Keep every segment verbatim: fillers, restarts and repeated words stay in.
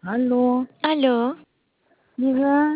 Aló, Aló, diga,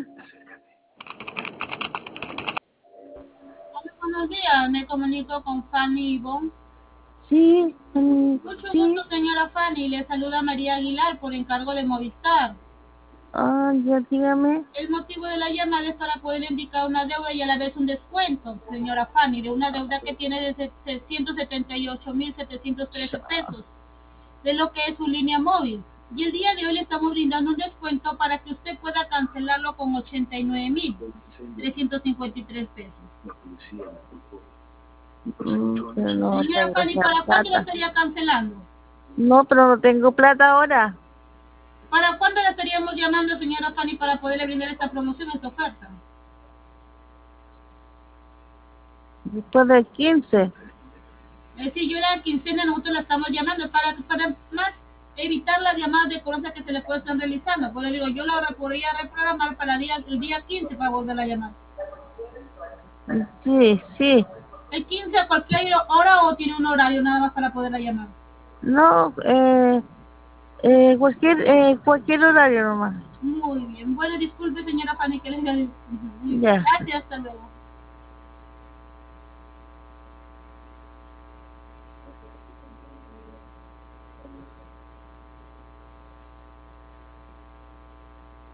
Hola, buenos días, me comunico con Fanny Ivonne. sí, mm, Mucho sí, gusto, señora Fanny. Le saluda María Aguilar por encargo de Movistar. ah, ya dígame, El motivo de la llamada es para poder indicar una deuda y a la vez un descuento, señora Fanny, de una deuda que tiene de ciento setenta y ocho mil setecientos trece pesos, de lo que es su línea móvil. Y el día de hoy le estamos brindando un descuento para que usted pueda cancelarlo con ochenta y nueve mil trescientos cincuenta y tres pesos. mm, pero no Señora tengo Fanny, esa ¿para cuándo lo plata. estaría cancelando? No, pero no tengo plata ahora, ¿Para cuándo la estaríamos llamando, señora Fanny, para poderle brindar esta promoción, esta oferta? después del quince. Es decir, yo la quincena nosotros la estamos llamando para, para más evitar las llamadas de cobranza que se le puede estar realizando. Por eso digo, yo la podría reprogramar para el día, el día quince para volver a llamar. Sí, sí, ¿El quince a cualquier hora o tiene un horario nada más para poderla llamar? no, eh, eh, cualquier, eh, cualquier horario nomás, Muy bien. Bueno, disculpe, señora Fanny, que les... Muy bien. ya. Gracias, hasta luego.